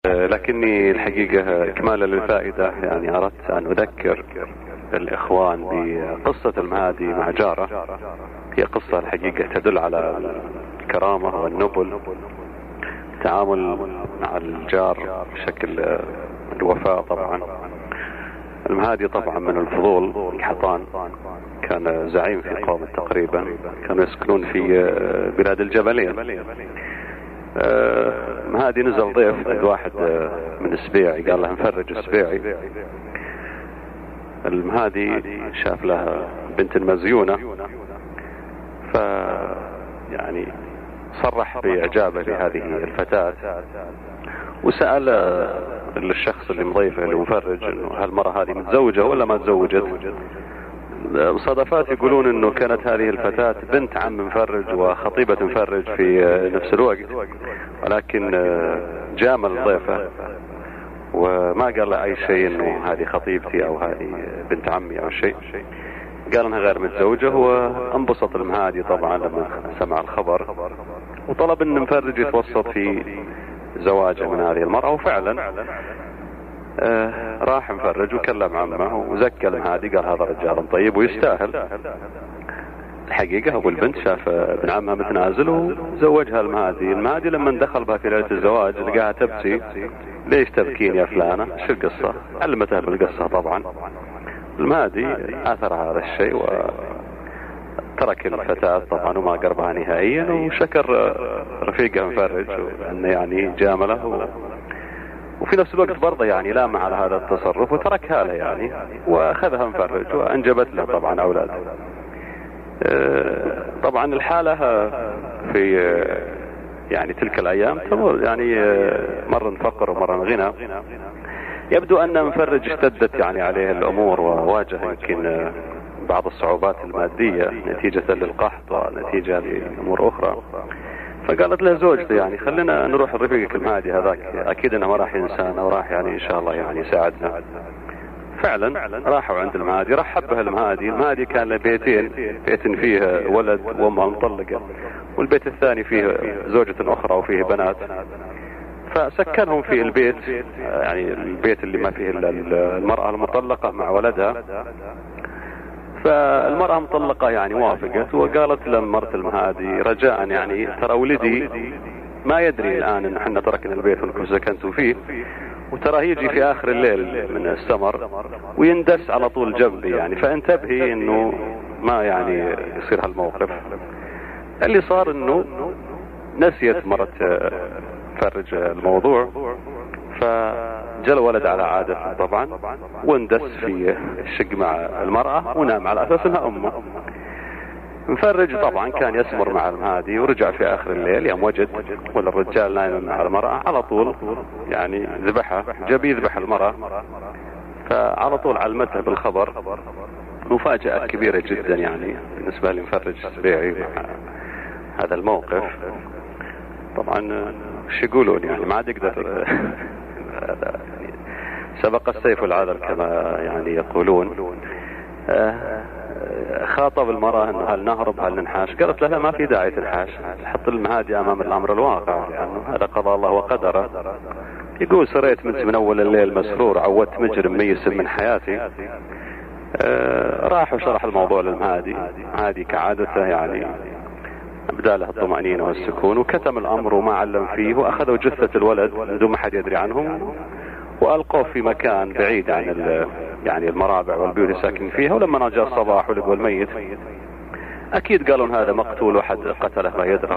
لكني الحقيقة إكمالا للفائدة يعني أردت أن أذكر الإخوان بقصة المهادي مع جاره. هي قصة الحقيقة تدل على الكرامة والنبل، التعامل مع الجار بشكل الوفاء. طبعا المهادي طبعا من الفضول الحطان، كان زعيم في قوم تقريبا، كانوا يسكنون في بلاد الجبلين. هذه نزل ضيف عند واحد من السبيعي، قال له نفرج السبيعي. المهادي شاف لها بنت مزيونة، ف يعني صرح بإعجابه بهذه الفتاة، وسأل الشخص اللي مضيفه اللي مفرج انه هالمرأة هذه متزوجة ولا ما تزوجت. مصادفات يقولون انه كانت هذه الفتاة بنت عم مفرج وخطيبة مفرج في نفس الوقت، ولكن جامل ضيفه وما قال له اي شيء انه هذه خطيبتي او هذه بنت عمي او شيء، قال انها غير متزوجة. وانبسط المهادي طبعا لما سمع الخبر، وطلب ان مفرج يتوسط في زواجه من هذه المرأة. وفعلا راح مفرج وكلم عمه وزكى المهادي، قال هذا رجال طيب ويستاهل. الحقيقة ابو البنت شاف ابن عمها متنازل وزوجها المهادي. المهادي لما دخل بها في ليلة الزواج لقاها تبكي. ليش تبكين يا فلانة؟ شو القصة؟ علمتها بالقصة. طبعا المهادي اثر هذا الشيء وترك الفتاة طبعا وما قربها نهائيا، وشكر رفيقه مفرج انه يعني جامله، وفي نفس الوقت برضه يعني لام على هذا التصرف وتركها له يعني، واخذها مفرج وانجبت له طبعا اولاد. طبعا الحالة في يعني تلك الايام يعني مرة فقر ومرة غنى. يبدو ان مفرج اشتدت يعني عليه الامور وواجه يمكن بعض الصعوبات المادية نتيجة للقحط ونتيجة لامور اخرى. فقالت له زوجته يعني خلينا نروح لرفيقك المهادي هذاك، اكيد انه ما راح ينسانا وراح يعني ان شاء الله يعني يساعدنا. فعلا راحوا عند المهادي، رحب به المهادي. المهادي كان له بيتين، بيت فيه ولد وامه مطلقة، والبيت الثاني فيه زوجة اخرى وفيه بنات. فسكنهم في البيت، يعني البيت اللي ما فيه الا المرأة المطلقة مع ولدها. فالمرأة مطلقة يعني وافقت، وقالت لمرت المهادي رجاء يعني ترى ولدي ما يدري الآن ان احنا تركنا البيت وانكم سكنتوا فيه، وترى يجي في آخر الليل من السمر ويندس على طول جنبي يعني، فانتبهي انه ما يعني يصير هالموقف. اللي صار انه نسيت مرت فرج الموضوع، فجاء الولد على عادته طبعا واندس في الشق مع المرأة ونام على اساس انها امه. مفرج طبعا كان يسمر مع المهادي، ورجع في اخر الليل يوم وجد ولا الرجال نايم مع المرأة، على طول يعني ذبحها، جاب يذبح المرأة. فعلى طول علمته بالخبر. مفاجأة كبيرة جدا يعني بالنسبة لمفرج السبيعي مع هذا الموقف. طبعا وش يقولون يعني ما عاد يقدر سبق السيف والعذر كما يعني يقولون. خاطب المرأة انه هل نهرب هل ننحاش؟ قالت له لا ما في داعي تنحاش، حط المهادي امام الامر الواقع لانه هذا قضاء الله وقدره. يقول سريت من اول الليل مسرور، عودت مجرم ميسم من حياتي. راح وشرح الموضوع للمهادي. المهادي كعادته يعني ابدا له الطمأنينة والسكون، وكتم الامر وما علم فيه، واخذوا جثة الولد من دون ما حد يدري عنهم والقوه في مكان بعيد عن يعني المرابع والبيوت اللي ساكن فيها. ولما جاء الصباح ولقوا الميت اكيد قالوا هذا مقتول وحد قتله ما يدرى.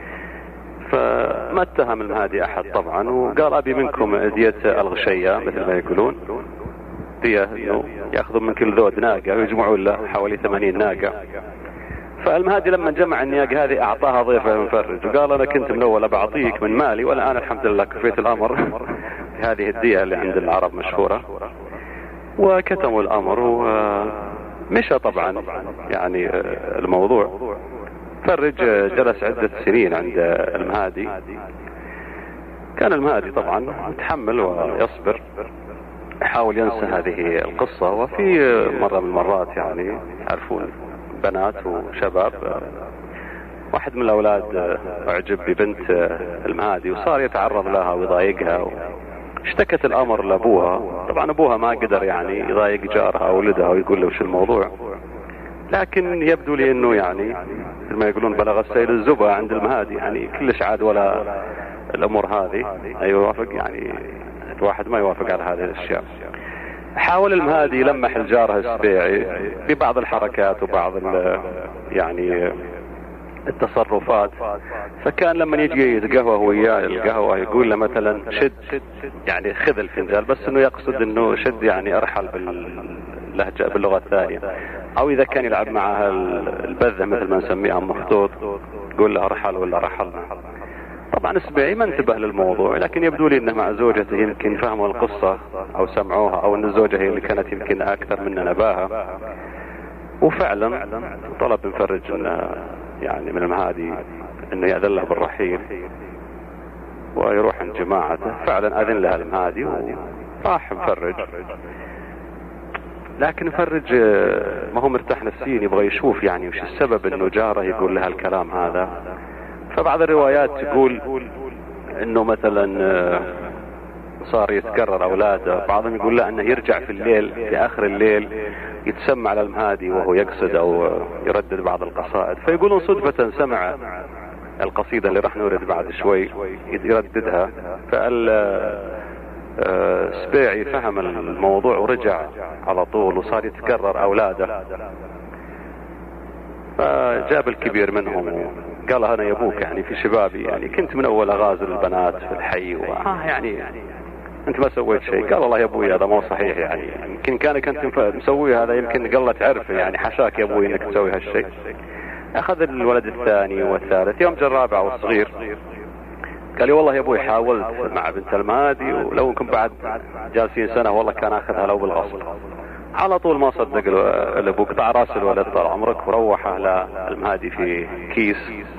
فما اتهم المهادي احد طبعا، وقال ابي منكم دية الغشية مثل ما يقولون، دية انه ياخذوا من كل ذود ناقة ويجمعون له حوالي 80 ناقة. فالمهادي لما جمع النياق هذه اعطاها ضيفه مفرج، وقال انا كنت من اول بعطيك من مالي والان الحمد لله كفيت الامر هذه الدية اللي عند العرب مشهورة. وكتموا الامر ومشى طبعا يعني الموضوع. فرج جلس عدة سنين عند المهادي. كان المهادي طبعا متحمل ويصبر، حاول ينسى هذه القصة. وفي مرة من المرات يعني يعرفون بنات وشباب، واحد من الأولاد أعجب ببنت المهادي وصار يتعرض لها ويضايقها اشتكت الامر لابوها. طبعا ابوها ما قدر يعني يضايق جارها او ولدها ويقول له وش الموضوع، لكن يبدو لي انه يعني مثل ما يقولون بلغ السيل الزبا عند المهادي، يعني كلش عاد ولا الامور هذه يوافق، يعني الواحد ما يوافق على هذه الاشياء. حاول المهادي يلمح الجاره السبيعي ببعض الحركات وبعض يعني التصرفات، فكان لما يجي يتقهوى وياه القهوة يقول له مثلا شد، يعني خذ الفنجان، بس انه يقصد انه شد يعني ارحل باللهجة باللغة الثانية، او اذا كان يلعب معها البذة مثل ما نسميها مخطوط يقول له ارحل ولا رحلنا. طبعا السبيعي ما انتبه للموضوع، لكن يبدو لي انه مع زوجته يمكن فهموا القصة او سمعوها، او ان الزوجة هي اللي كانت يمكن اكثر من نباهة، وفعلا طلب مفرج انه يعني من المهادي انه يأذن له بالرحيل ويروح عند جماعته. فعلا اذن لها المهادي وراح مفرج، لكن مفرج ما هو مرتاح نفسيا، يبغى يشوف يعني وش السبب انه جاره يقول لها الكلام هذا. فبعض الروايات تقول انه مثلا صار يتكرر اولاده، بعضهم يقول لا انه يرجع في الليل في اخر الليل يتسمع على المهادي وهو يقصد او يردد بعض القصائد، فيقولون صدفة سمع القصيدة اللي راح نورد بعد شوي يرددها، فالسبيعي فهم الموضوع ورجع على طول وصار يتكرر اولاده. فجاب الكبير منهم قال انا يا ابوك يعني في شبابي يعني كنت من اول اغازل البنات في الحي يعني انت ما سويت شيء. قال والله يا ابوي هذا مو صحيح، يعني يمكن كانك انت مسوي هذا، يمكن قلة عرفه، يعني حشاك يا ابوي انك تسوي هالشيء. اخذ الولد الثاني والثالث، يوم جاء الرابع والصغير قال لي والله يا ابوي حاولت مع بنت المهادي، ولو كنت بعد جالسين سنة والله كان اخذها لو بالغصب. على طول ما صدق الابو، قطع راس الولد طال عمرك وروحه للمهادي في كيس.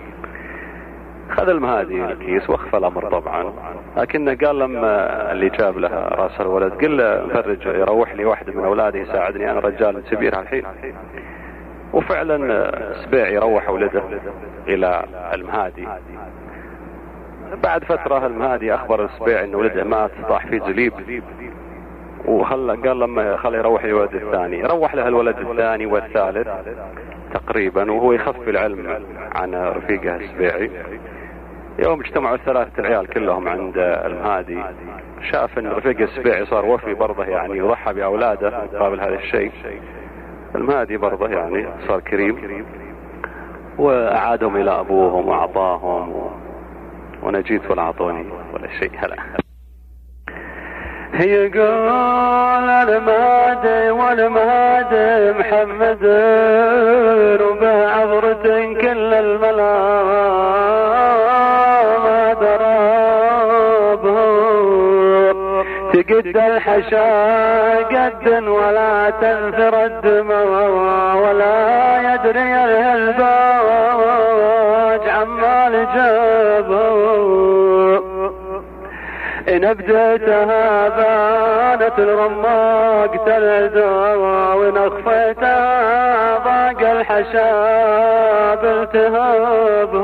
خذ المهادي الكيس واخفى الامر طبعا، لكنه قال لما اللي جاب له راس الولد قل له مفرج يروح لي واحد من اولادي يساعدني، انا رجال كبير هالحين. وفعلا سبيعي روح ولده الى المهادي. بعد فترة المهادي اخبر السبيعي ان ولده مات طاح في جليب، قال لما خلي يروح الولد الثاني. روح له الولد الثاني والثالث تقريبا وهو يخفي العلم عن رفيقه السبيعي. يوم اجتمعوا الثلاثة العيال كلهم عند المهادي، شاف ان رفيق السبيعي صار وفي برضه، يعني يضحى باولاده مقابل هذا الشيء. المهادي برضه يعني صار كريم واعادهم الى ابوهم واعطاهم، وانا جيت ولا اعطوني ولا شيء. هلا يقول المهدي والمهدي محمد وبعبرة كل الملا ما درابه، تقد الحشا قد ولا تنثر الدماء، ولا يدري الهلباج عمال جابه. إن بديتها بانت الرماق تلدى، وإن أخفيتها ضاق الحشاب التهابه.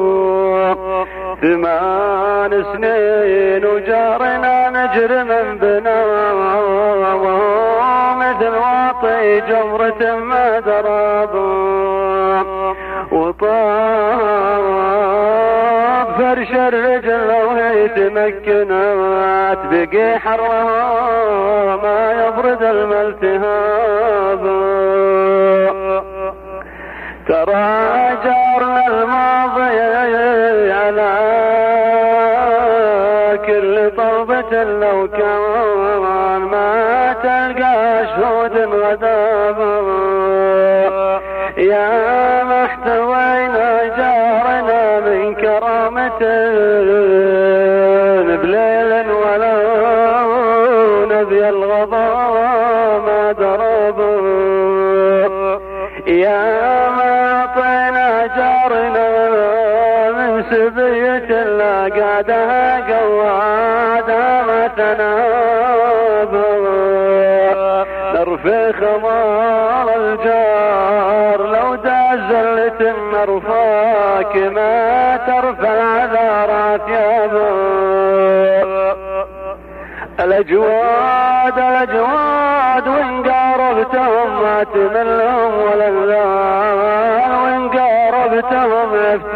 8 سنين وجارنا نجري من بنا، مثل واطي جمرة ما درابه. وطاب فرش الرجل وهي تمكنت، بقي حرها ما يبرد الملتهاب. ترى جارنا الماضي على كل طلبة لو كان ما تلقى شهود غدابا. يا ما احتوينا جارنا من كرامة بليل ولا نبي الغضا ما درب. يا ما اعطينا جارنا من سبية لا قادها قوادها ما تناب. نرفي خمار الجار لو دازلت النرفاك ما ترفع عذارات يابا. الأجواد الأجواد وإن قاربتهم ما تملهم ولا الذال، وإن قاربتهم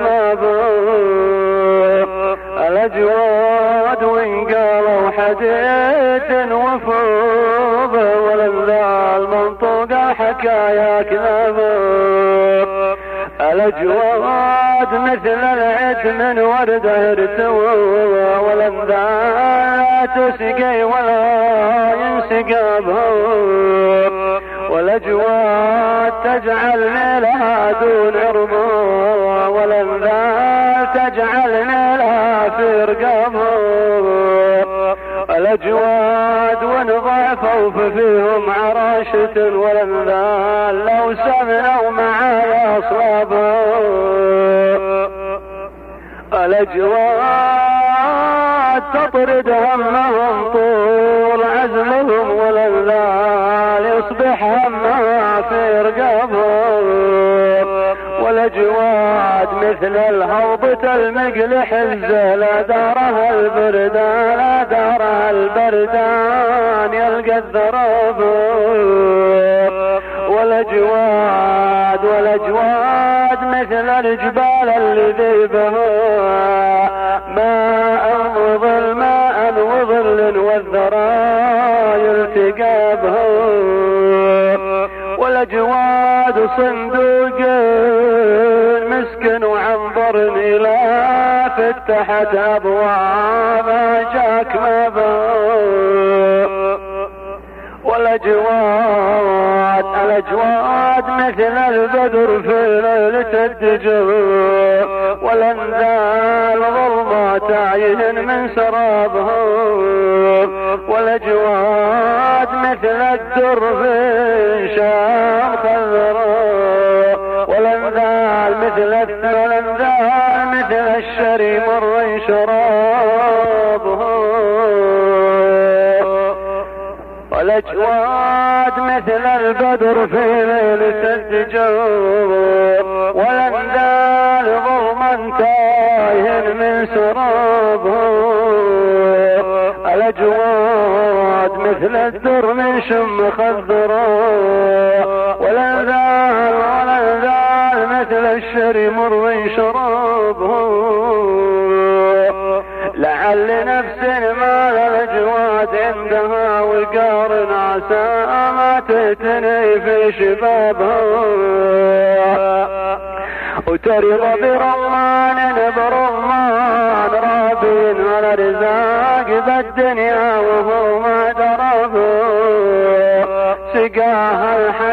يفتنابهم. الأجواد وإن قالوا حديث وفوض ولا الذال منطوق حكايا كذابهم. الأجواد مثل العد من وردة ارتوى ولا الذال تسقي ولا ينسقى بهم. والأجواد تجعلني لها دون عرضها ولا الذال تجعلني لها في رقابهم. الأجواد وإن ضعفوا ففيهم عراشة ولا الذال لو سمنوا معايا أصلابهم. الأجواد تطرد همهم طول عزمهم ولا الذال يصبح همها في رقابهم. والأجواد مثل الهوضة المقلح لا دارها البردان لا دارها البردان يلقى الذراب. والأجواد مثل الجبال اللي ذيبها ماء وظل ماء وظل والذرى يلتقى بها. والأجواد صندوق مسكن وعنبر إلى فتحت أبواب جاك ما بها. الأجواد مثل البدر في ليلة الدجى والأنذال ظلمة تعين من سرابها. والأجواد مثل الدر في شام خضرا والأنذال مثل الشري مر شرابها. والأجواد مثل البدر في ليلة الدجى والأنذال ظلما تايه من سرابها. الأجواد مثل الدر من شم خضرا والأنذال مثل الشري مر شرابها. لعل نفس ما الأجواد عندها وقار عسى ما تتني في شبابها. وترضى برمان رابين ولا رزاق بالدنيا وهو ما دربه. سقاها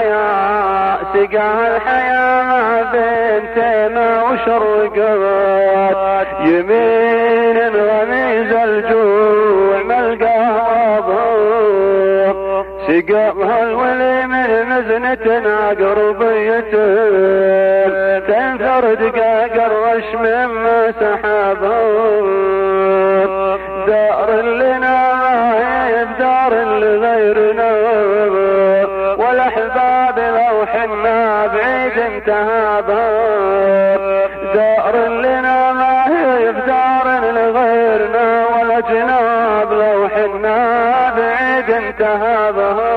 الحياة ما بين تيمة وشرقات يمين غميز الجوع ملقاها. سقاها الولي من مزنة عقربية تنثر دقاق الرش مما سحابها. دار لنا دار لغيرنا والأحباب لو حنا بعيد انتهابها. دار لنا ما هي بدار لغيرنا والأجناب لو حنا بعيد انتهابها.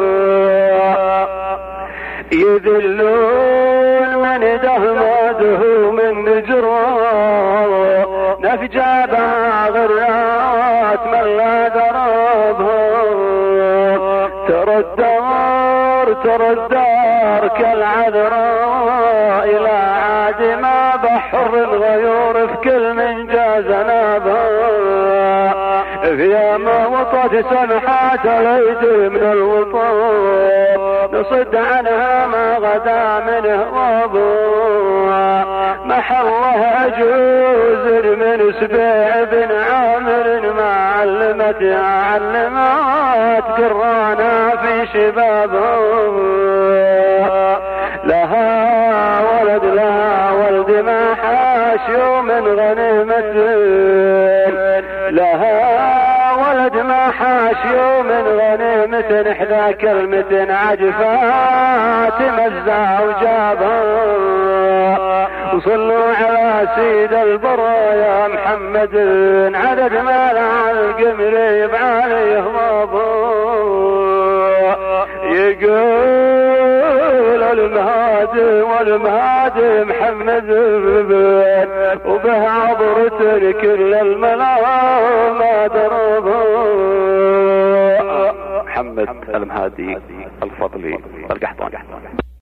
يذلون من دهماده من نجران نفجابها غرات من لا دربها. ترى الدار كالعذراء إلى عاد ما بحر الغيور في كل من جاز نابها. في ما وطت سنحات الأيدي من الوطن نصد عنها ما غدا منه وابوها. محله عجوز من سبيع بن عامر ما علمت قرانا في شبابها. لها ولد ما حاش يوم غنيمة. لها ولد ما حاش يوم غنيمة إحدى كلمة عجفات مزع وجابها. وصلوا على سيد البرايا محمد عدد ما لها القمر يبعاليه يقول المهادي والمهادي محمد بن، وبه عبرة كل الملا ما دربوا. محمد المهادي الفضلي القحطاني.